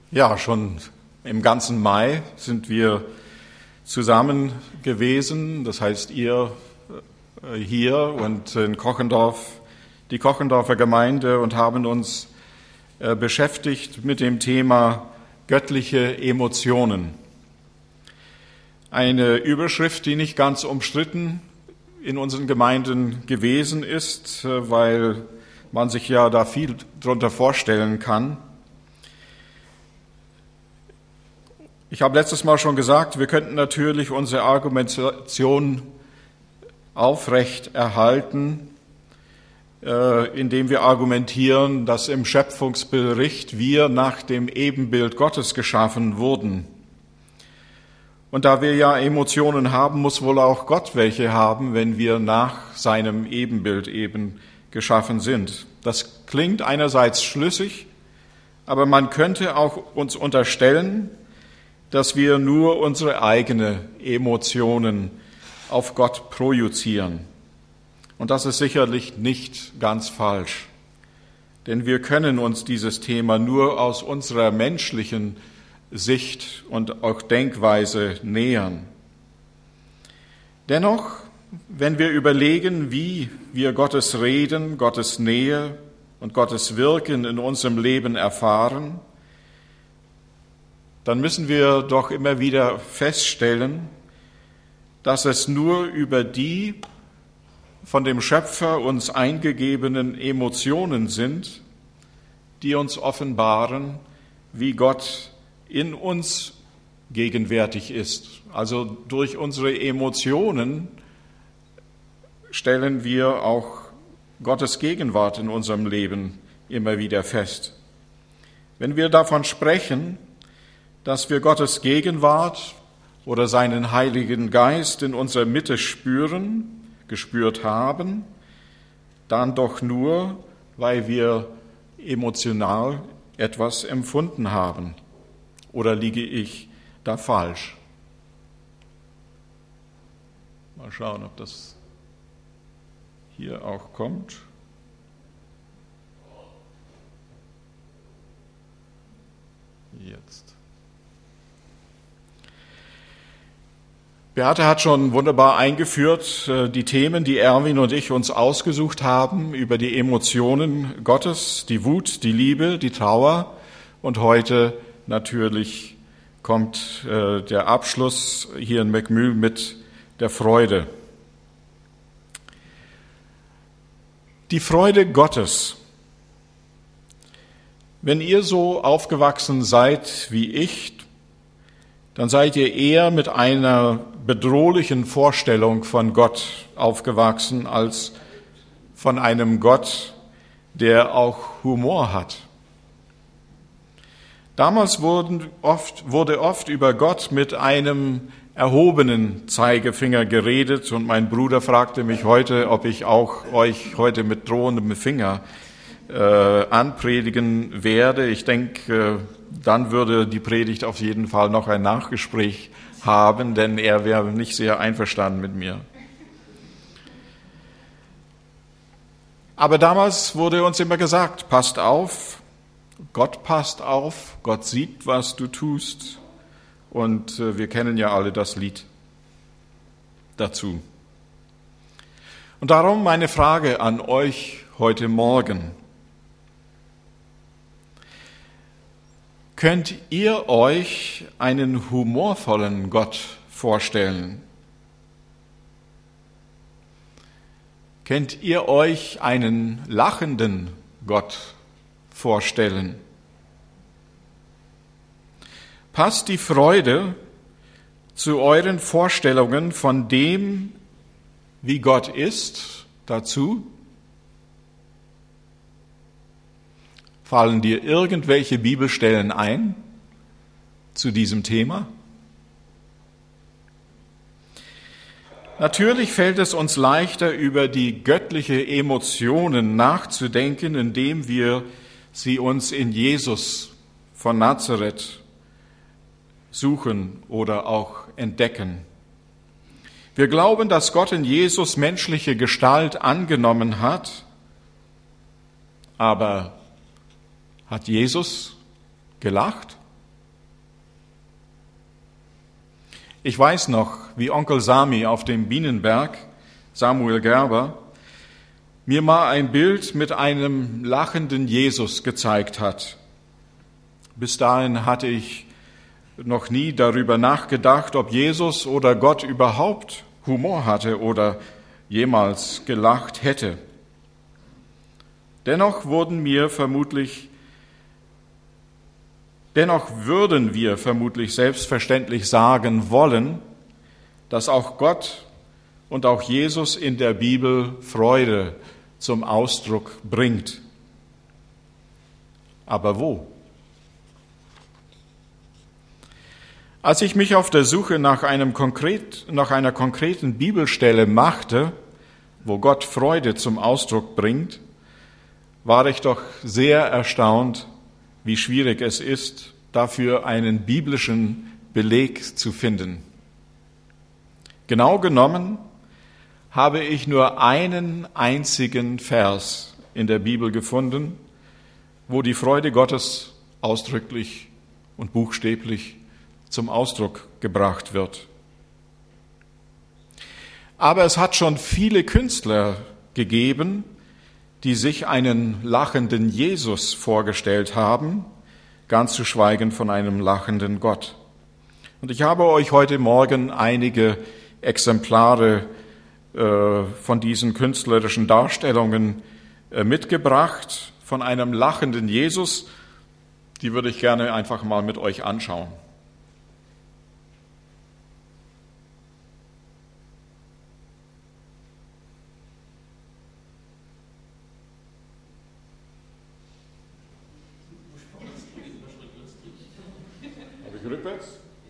Ja, schon im ganzen Mai sind wir zusammen gewesen. Das heißt, ihr hier und in Kochendorf, die Kochendorfer Gemeinde, und haben uns beschäftigt mit dem Thema göttliche Emotionen. Eine Überschrift, die nicht ganz umstritten in unseren Gemeinden gewesen ist, weil man sich ja da viel drunter vorstellen kann. Ich habe letztes Mal schon gesagt, wir könnten natürlich unsere Argumentation aufrecht erhalten, indem wir argumentieren, dass im Schöpfungsbericht wir nach dem Ebenbild Gottes geschaffen wurden. Und da wir ja Emotionen haben, muss wohl auch Gott welche haben, wenn wir nach seinem Ebenbild eben geschaffen sind. Das klingt einerseits schlüssig, aber man könnte auch uns unterstellen, dass wir nur unsere eigenen Emotionen auf Gott projizieren. Und das ist sicherlich nicht ganz falsch, denn wir können uns dieses Thema nur aus unserer menschlichen Sicht und auch Denkweise nähern. Dennoch, wenn wir überlegen, wie wir Gottes Reden, Gottes Nähe und Gottes Wirken in unserem Leben erfahren, dann müssen wir doch immer wieder feststellen, dass es nur über die von dem Schöpfer uns eingegebenen Emotionen sind, die uns offenbaren, wie Gott in uns gegenwärtig ist. Also durch unsere Emotionen stellen wir auch Gottes Gegenwart in unserem Leben immer wieder fest. Wenn wir davon sprechen, dass wir Gottes Gegenwart oder seinen Heiligen Geist in unserer Mitte gespürt haben, dann doch nur, weil wir emotional etwas empfunden haben. Oder liege ich da falsch? Mal schauen, ob das hier auch kommt. Jetzt. Beate hat schon wunderbar eingeführt, die Themen, die Erwin und ich uns ausgesucht haben, über die Emotionen Gottes, die Wut, die Liebe, die Trauer. Und heute natürlich kommt der Abschluss hier in Meckmühl mit der Freude. Die Freude Gottes. Wenn ihr so aufgewachsen seid wie ich, dann seid ihr eher mit einer bedrohlichen Vorstellung von Gott aufgewachsen als von einem Gott, der auch Humor hat. Damals wurde oft über Gott mit einem erhobenen Zeigefinger geredet, und mein Bruder fragte mich heute, ob ich auch euch heute mit drohendem Finger anpredigen werde. Ich denke, dann würde die Predigt auf jeden Fall noch ein Nachgespräch haben, denn er wäre nicht sehr einverstanden mit mir. Aber damals wurde uns immer gesagt, passt auf, Gott sieht, was du tust. Und wir kennen ja alle das Lied dazu. Und darum meine Frage an euch heute Morgen. Könnt ihr euch einen humorvollen Gott vorstellen? Könnt ihr euch einen lachenden Gott vorstellen? Passt die Freude zu euren Vorstellungen von dem, wie Gott ist, dazu? Fallen dir irgendwelche Bibelstellen ein zu diesem Thema? Natürlich fällt es uns leichter, über die göttliche Emotionen nachzudenken, indem wir sie uns in Jesus von Nazareth suchen oder auch entdecken. Wir glauben, dass Gott in Jesus menschliche Gestalt angenommen hat, aber hat Jesus gelacht? Ich weiß noch, wie Onkel Sami auf dem Bienenberg, Samuel Gerber, mir mal ein Bild mit einem lachenden Jesus gezeigt hat. Bis dahin hatte ich noch nie darüber nachgedacht, ob Jesus oder Gott überhaupt Humor hatte oder jemals gelacht hätte. Dennoch würden wir vermutlich selbstverständlich sagen wollen, dass auch Gott und auch Jesus in der Bibel Freude zum Ausdruck bringt. Aber wo? Als ich mich auf der Suche nach einer konkreten Bibelstelle machte, wo Gott Freude zum Ausdruck bringt, war ich doch sehr erstaunt, wie schwierig es ist, dafür einen biblischen Beleg zu finden. Genau genommen habe ich nur einen einzigen Vers in der Bibel gefunden, wo die Freude Gottes ausdrücklich und buchstäblich zum Ausdruck gebracht wird. Aber es hat schon viele Künstler gegeben, die sich einen lachenden Jesus vorgestellt haben, ganz zu schweigen von einem lachenden Gott. Und ich habe euch heute Morgen einige Exemplare von diesen künstlerischen Darstellungen mitgebracht, von einem lachenden Jesus. Die würde ich gerne einfach mal mit euch anschauen. Rückwärts?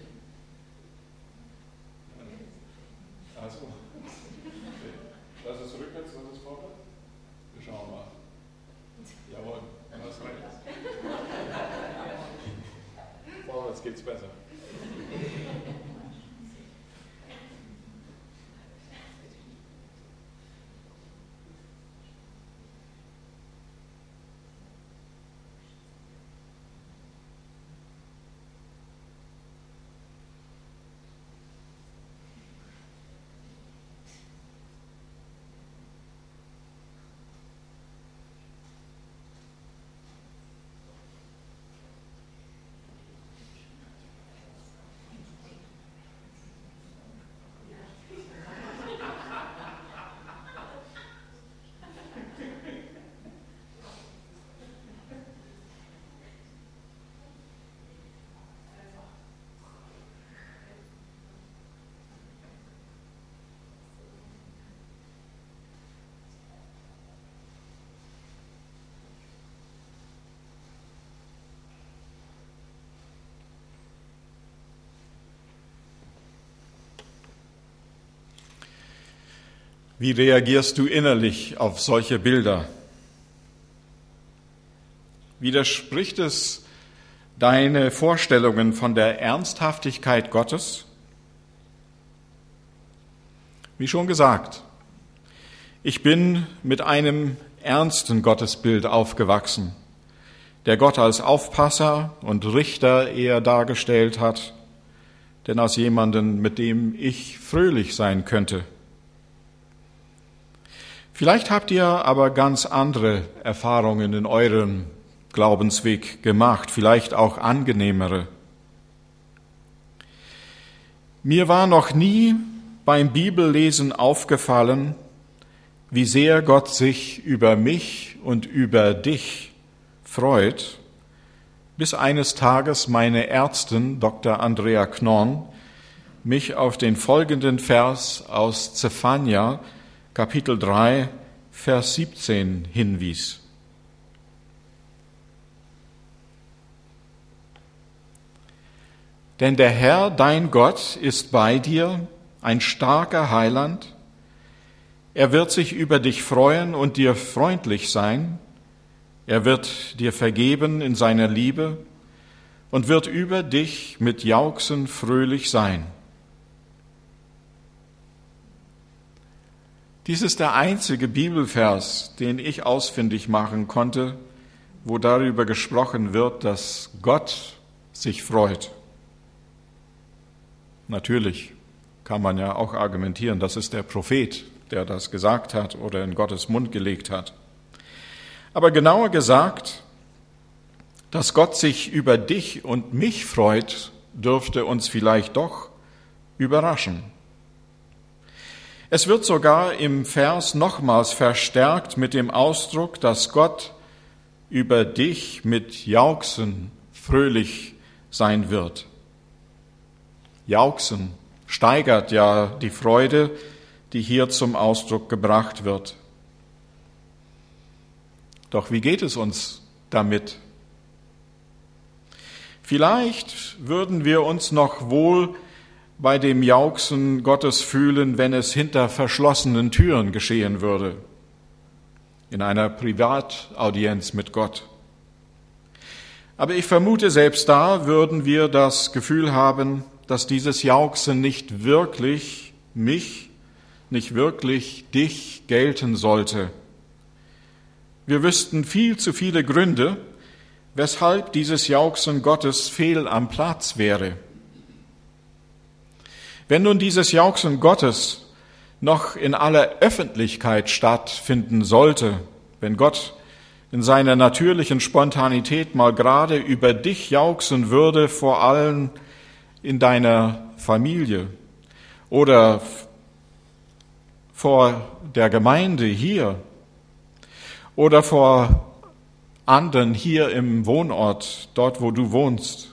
Also, das ist rückwärts, das ist vorwärts? Wir schauen mal. Jawohl, das ist rechts. Vorwärts geht's besser. Wie reagierst du innerlich auf solche Bilder? Widerspricht es deine Vorstellungen von der Ernsthaftigkeit Gottes? Wie schon gesagt, ich bin mit einem ernsten Gottesbild aufgewachsen, der Gott als Aufpasser und Richter eher dargestellt hat, denn als jemanden, mit dem ich fröhlich sein könnte. Vielleicht habt ihr aber ganz andere Erfahrungen in eurem Glaubensweg gemacht, vielleicht auch angenehmere. Mir war noch nie beim Bibellesen aufgefallen, wie sehr Gott sich über mich und über dich freut, bis eines Tages meine Ärztin, Dr. Andrea Knorn, mich auf den folgenden Vers aus Zephania, Kapitel 3, Vers 17 hinwies. Denn der Herr, dein Gott, ist bei dir, ein starker Heiland. Er wird sich über dich freuen und dir freundlich sein. Er wird dir vergeben in seiner Liebe und wird über dich mit Jauchzen fröhlich sein. Dies ist der einzige Bibelvers, den ich ausfindig machen konnte, wo darüber gesprochen wird, dass Gott sich freut. Natürlich kann man ja auch argumentieren, das ist der Prophet, der das gesagt hat oder in Gottes Mund gelegt hat. Aber genauer gesagt, dass Gott sich über dich und mich freut, dürfte uns vielleicht doch überraschen. Es wird sogar im Vers nochmals verstärkt mit dem Ausdruck, dass Gott über dich mit Jauchzen fröhlich sein wird. Jauchzen steigert ja die Freude, die hier zum Ausdruck gebracht wird. Doch wie geht es uns damit? Vielleicht würden wir uns noch wohl bei dem Jauchzen Gottes fühlen, wenn es hinter verschlossenen Türen geschehen würde, in einer Privataudienz mit Gott. Aber ich vermute, selbst da würden wir das Gefühl haben, dass dieses Jauchzen nicht wirklich mich, nicht wirklich dich gelten sollte. Wir wüssten viel zu viele Gründe, weshalb dieses Jauchzen Gottes fehl am Platz wäre. Wenn nun dieses Jauchzen Gottes noch in aller Öffentlichkeit stattfinden sollte, wenn Gott in seiner natürlichen Spontanität mal gerade über dich jauchzen würde, vor allem in deiner Familie oder vor der Gemeinde hier oder vor anderen hier im Wohnort, dort wo du wohnst,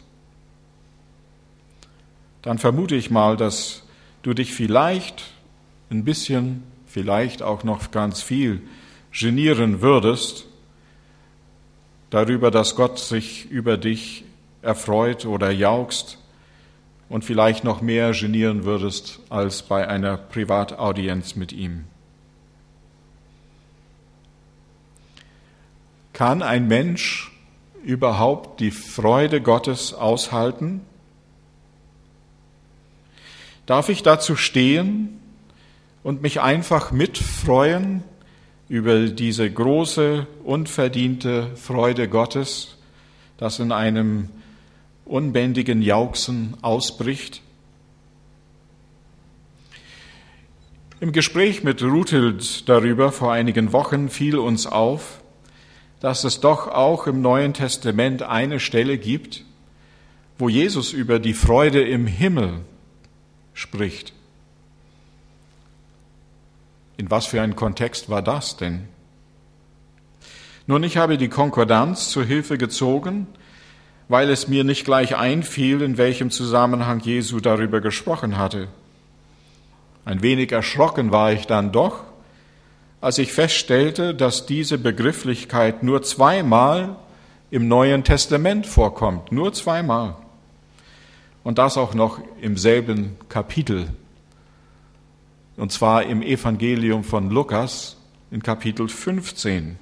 dann vermute ich mal, dass du dich vielleicht ein bisschen, vielleicht auch noch ganz viel genieren würdest darüber, dass Gott sich über dich erfreut oder jauchzt und vielleicht noch mehr genieren würdest als bei einer Privataudienz mit ihm. Kann ein Mensch überhaupt die Freude Gottes aushalten? Darf ich dazu stehen und mich einfach mitfreuen über diese große, unverdiente Freude Gottes, das in einem unbändigen Jauchzen ausbricht? Im Gespräch mit Ruthild darüber vor einigen Wochen fiel uns auf, dass es doch auch im Neuen Testament eine Stelle gibt, wo Jesus über die Freude im Himmel spricht. In was für ein Kontext war das denn? Nun, ich habe die Konkordanz zur Hilfe gezogen, weil es mir nicht gleich einfiel, in welchem Zusammenhang Jesu darüber gesprochen hatte. Ein wenig erschrocken war ich dann doch, als ich feststellte, dass diese Begrifflichkeit nur zweimal im Neuen Testament vorkommt, nur zweimal. Und das auch noch im selben Kapitel. Und zwar im Evangelium von Lukas in Kapitel 15.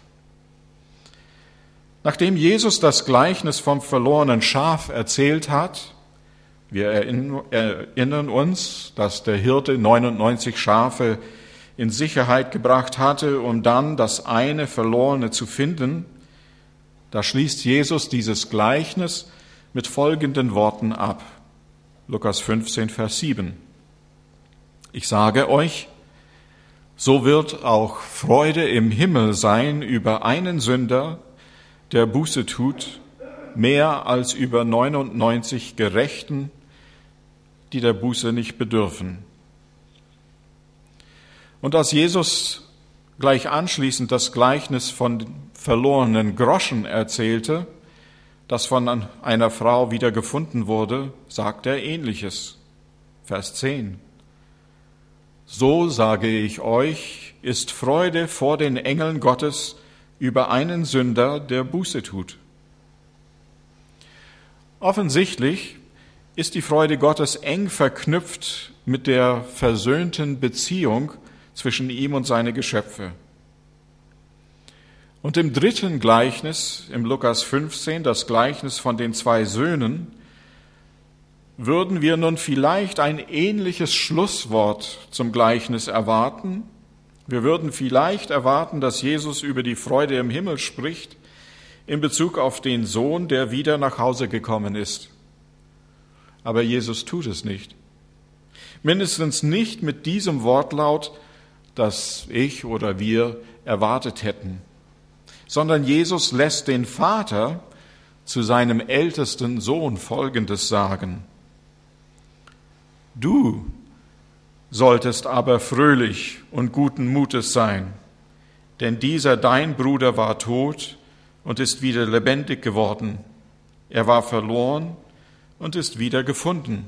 Nachdem Jesus das Gleichnis vom verlorenen Schaf erzählt hat, wir erinnern uns, dass der Hirte 99 Schafe in Sicherheit gebracht hatte, um dann das eine Verlorene zu finden, da schließt Jesus dieses Gleichnis mit folgenden Worten ab. Lukas 15, Vers 7. Ich sage euch, so wird auch Freude im Himmel sein über einen Sünder, der Buße tut, mehr als über 99 Gerechten, die der Buße nicht bedürfen. Und als Jesus gleich anschließend das Gleichnis von verlorenen Groschen erzählte, das von einer Frau wieder gefunden wurde, sagt er Ähnliches. Vers 10. So sage ich euch, ist Freude vor den Engeln Gottes über einen Sünder, der Buße tut. Offensichtlich ist die Freude Gottes eng verknüpft mit der versöhnten Beziehung zwischen ihm und seine Geschöpfe. Und im dritten Gleichnis, im Lukas 15, das Gleichnis von den 2 Söhnen, würden wir nun vielleicht ein ähnliches Schlusswort zum Gleichnis erwarten. Wir würden vielleicht erwarten, dass Jesus über die Freude im Himmel spricht in Bezug auf den Sohn, der wieder nach Hause gekommen ist. Aber Jesus tut es nicht. Mindestens nicht mit diesem Wortlaut, das ich oder wir erwartet hätten, sondern Jesus lässt den Vater zu seinem ältesten Sohn Folgendes sagen: Du solltest aber fröhlich und guten Mutes sein, denn dieser dein Bruder war tot und ist wieder lebendig geworden. Er war verloren und ist wieder gefunden.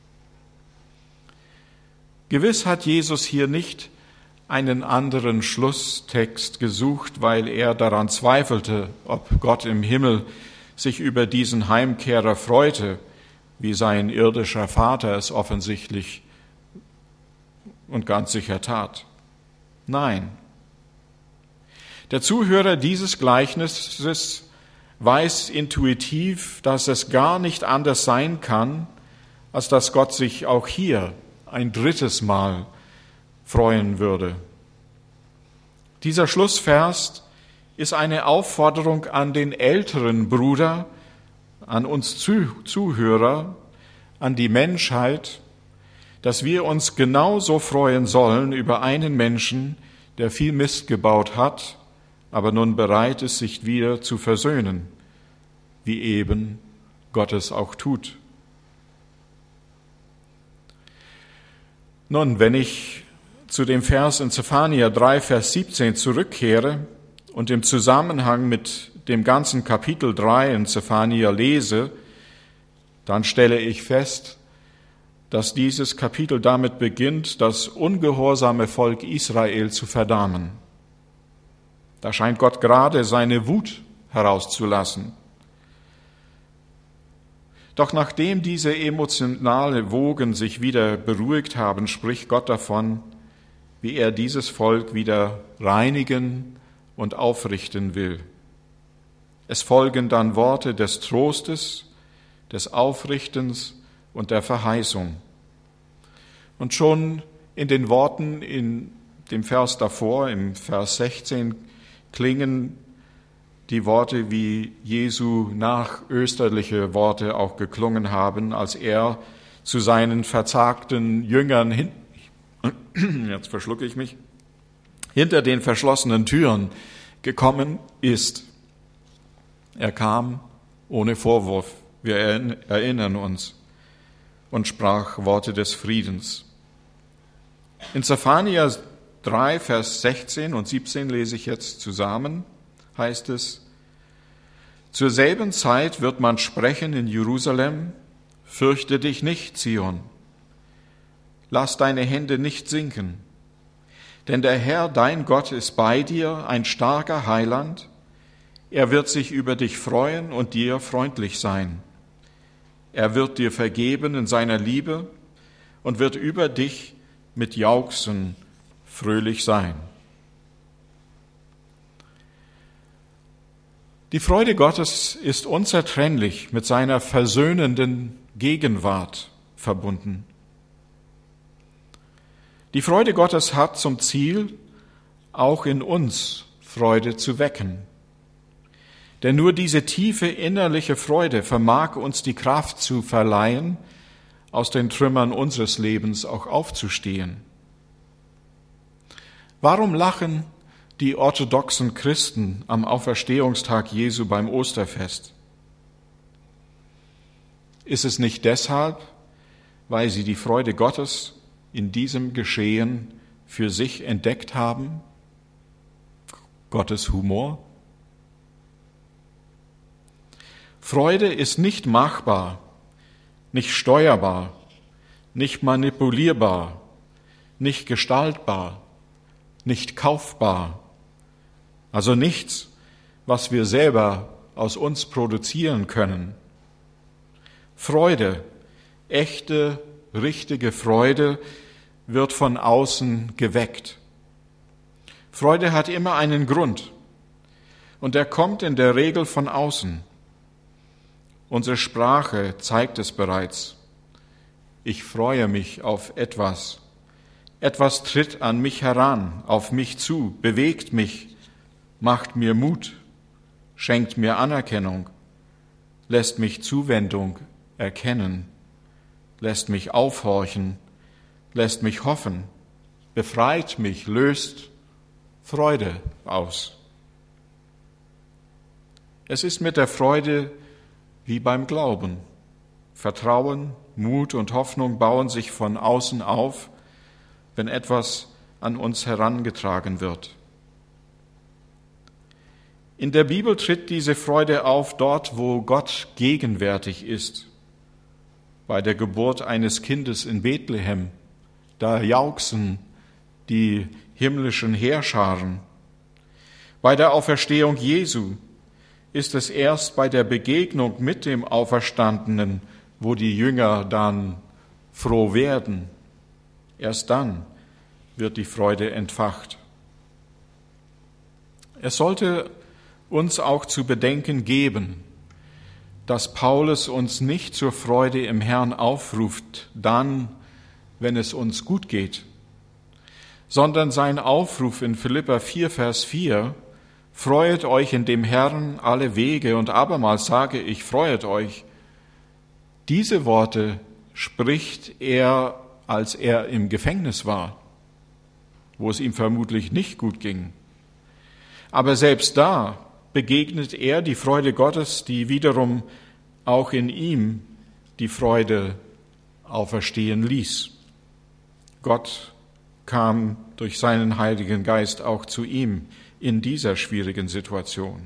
Gewiss hat Jesus hier nicht einen anderen Schlusstext gesucht, weil er daran zweifelte, ob Gott im Himmel sich über diesen Heimkehrer freute, wie sein irdischer Vater es offensichtlich und ganz sicher tat. Nein. Der Zuhörer dieses Gleichnisses weiß intuitiv, dass es gar nicht anders sein kann, als dass Gott sich auch hier ein drittes Mal freuen würde. Dieser Schlussvers ist eine Aufforderung an den älteren Bruder, an uns Zuhörer, an die Menschheit, dass wir uns genauso freuen sollen über einen Menschen, der viel Mist gebaut hat, aber nun bereit ist, sich wieder zu versöhnen, wie eben Gott es auch tut. Nun, wenn ich zu dem Vers in Zephania 3, Vers 17 zurückkehre und im Zusammenhang mit dem ganzen Kapitel 3 in Zephania lese, dann stelle ich fest, dass dieses Kapitel damit beginnt, das ungehorsame Volk Israel zu verdammen. Da scheint Gott gerade seine Wut herauszulassen. Doch nachdem diese emotionalen Wogen sich wieder beruhigt haben, spricht Gott davon, wie er dieses Volk wieder reinigen und aufrichten will. Es folgen dann Worte des Trostes, des Aufrichtens und der Verheißung. Und schon in den Worten in dem Vers davor, im Vers 16, klingen die Worte, wie Jesu nachösterliche Worte auch geklungen haben, als er zu seinen verzagten Jüngern hinter den verschlossenen Türen gekommen ist. Er kam ohne Vorwurf, wir erinnern uns, und sprach Worte des Friedens. In Zephania 3, Vers 16 und 17 lese ich jetzt zusammen, heißt es: Zur selben Zeit wird man sprechen in Jerusalem: Fürchte dich nicht, Zion. Lass deine Hände nicht sinken. Denn der Herr, dein Gott, ist bei dir, ein starker Heiland. Er wird sich über dich freuen und dir freundlich sein. Er wird dir vergeben in seiner Liebe und wird über dich mit Jauchzen fröhlich sein. Die Freude Gottes ist unzertrennlich mit seiner versöhnenden Gegenwart verbunden. Die Freude Gottes hat zum Ziel, auch in uns Freude zu wecken. Denn nur diese tiefe innerliche Freude vermag uns die Kraft zu verleihen, aus den Trümmern unseres Lebens auch aufzustehen. Warum lachen die orthodoxen Christen am Auferstehungstag Jesu beim Osterfest? Ist es nicht deshalb, weil sie die Freude Gottes in diesem Geschehen für sich entdeckt haben? Gottes Humor? Freude ist nicht machbar, nicht steuerbar, nicht manipulierbar, nicht gestaltbar, nicht kaufbar. Also nichts, was wir selber aus uns produzieren können. Freude, echte, richtige Freude wird von außen geweckt. Freude hat immer einen Grund und der kommt in der Regel von außen. Unsere Sprache zeigt es bereits. Ich freue mich auf etwas. Etwas tritt an mich heran, auf mich zu, bewegt mich, macht mir Mut, schenkt mir Anerkennung, lässt mich Zuwendung erkennen, lässt mich aufhorchen, lässt mich hoffen, befreit mich, löst Freude aus. Es ist mit der Freude wie beim Glauben. Vertrauen, Mut und Hoffnung bauen sich von außen auf, wenn etwas an uns herangetragen wird. In der Bibel tritt diese Freude auf dort, wo Gott gegenwärtig ist. Bei der Geburt eines Kindes in Bethlehem, da jauchzen die himmlischen Heerscharen. Bei der Auferstehung Jesu ist es erst bei der Begegnung mit dem Auferstandenen, wo die Jünger dann froh werden. Erst dann wird die Freude entfacht. Es sollte uns auch zu bedenken geben, dass Paulus uns nicht zur Freude im Herrn aufruft, dann, wenn es uns gut geht, sondern sein Aufruf in Philipper 4, Vers 4, freuet euch in dem Herrn alle Wege, und abermals sage ich, freuet euch. Diese Worte spricht er, als er im Gefängnis war, wo es ihm vermutlich nicht gut ging. Aber selbst da begegnet er die Freude Gottes, die wiederum auch in ihm die Freude auferstehen ließ. Gott kam durch seinen Heiligen Geist auch zu ihm in dieser schwierigen Situation.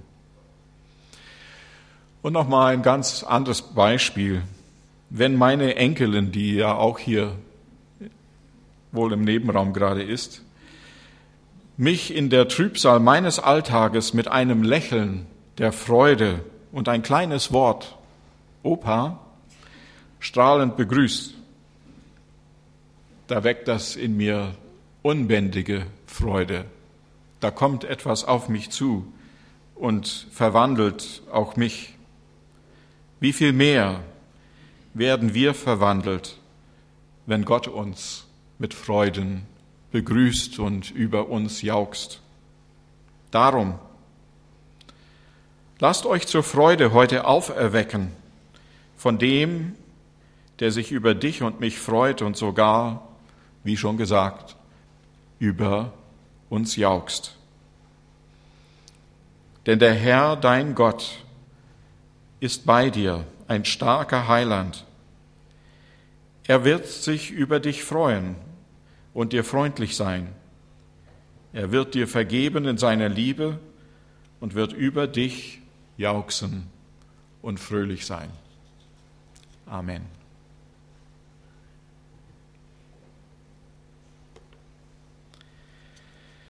Und nochmal ein ganz anderes Beispiel. Wenn meine Enkelin, die ja auch hier wohl im Nebenraum gerade ist, mich in der Trübsal meines Alltages mit einem Lächeln der Freude und ein kleines Wort, Opa, strahlend begrüßt, da weckt das in mir unbändige Freude. Da kommt etwas auf mich zu und verwandelt auch mich. Wie viel mehr werden wir verwandelt, wenn Gott uns mit Freuden begrüßt und über uns jauchzt. Darum, lasst euch zur Freude heute auferwecken von dem, der sich über dich und mich freut und sogar, wie schon gesagt, über uns jauchzt. Denn der Herr, dein Gott, ist bei dir, ein starker Heiland. Er wird sich über dich freuen und dir freundlich sein. Er wird dir vergeben in seiner Liebe und wird über dich jauchzen und fröhlich sein. Amen.